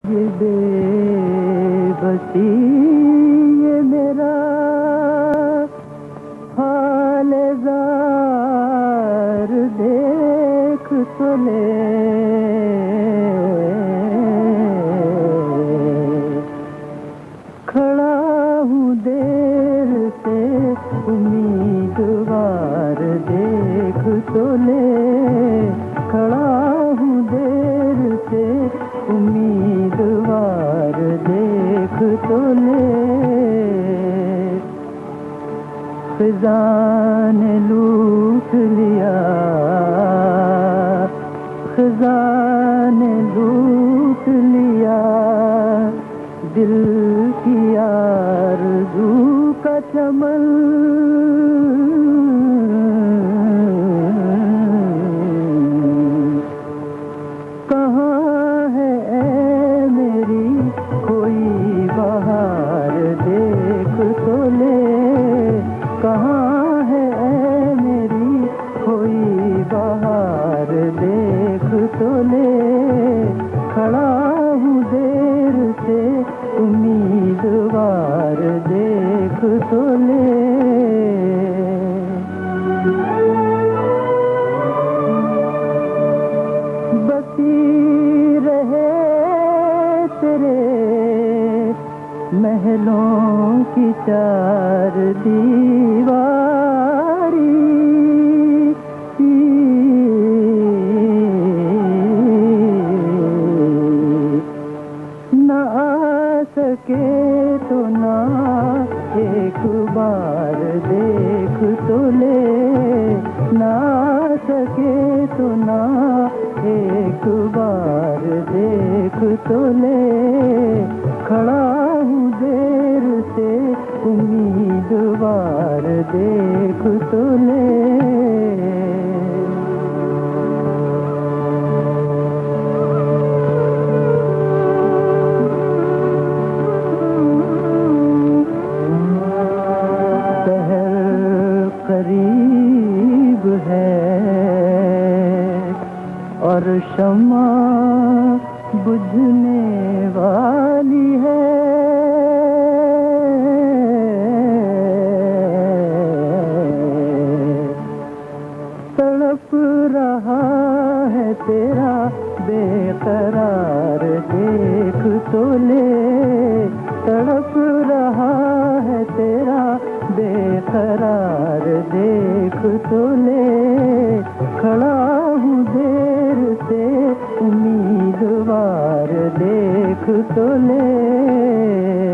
ये बेबसी ये मेरा हाल ज़ार देख तो ले। खड़ा हूँ देर से उम्मीदवार देख तो ले। खड़ा हूँ देर से उम्मीदवार देख तो ले। फ़िज़ा ने लूट लिया, फ़िज़ा ने लूट लिया दिल की आरज़ू का चमन। कहाँ है ऐ मेरी कोई बहार देख तो ले। कहाँ है ऐ मेरी कोई बहार देख तो ले। खड़ा हूँ देर से उम्मीदवार देख तो ले। बसी रहे तेरे महलों की चार दीवारी। न आ सके तो ना एक बार देख तो ले। न आ सके तो ना एक बार देख तो ले। खड़ा हूँ देर से उम्मीदवार देख तो ले। करीब है और शम्मा बुझने वाली है। तड़प रहा है तेरा बेकरार देख तो ले। तड़प रहा है तेरा बेकरार देख तो ले। खड़ा हूँ देर से उम्मीदवार देख तो ले।